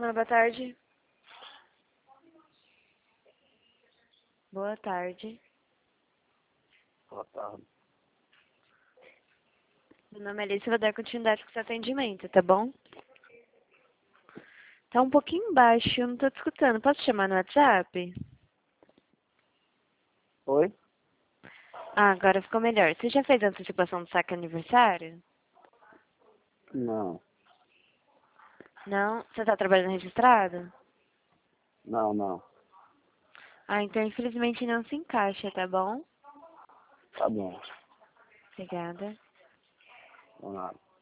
Alô, boa tarde. Boa tarde. Boa tarde. Meu nome é Alice, eu vou dar continuidade com o seu atendimento, tá bom? Tá um pouquinho baixo, eu não tô te escutando. Posso te chamar no WhatsApp? Oi? Ah, agora ficou melhor. Você já fez a antecipação do saque aniversário? Não. Não? Você tá trabalhando registrado? Não. Ah, então infelizmente não se encaixa, tá bom? Tá bom. Obrigada. Vamos lá.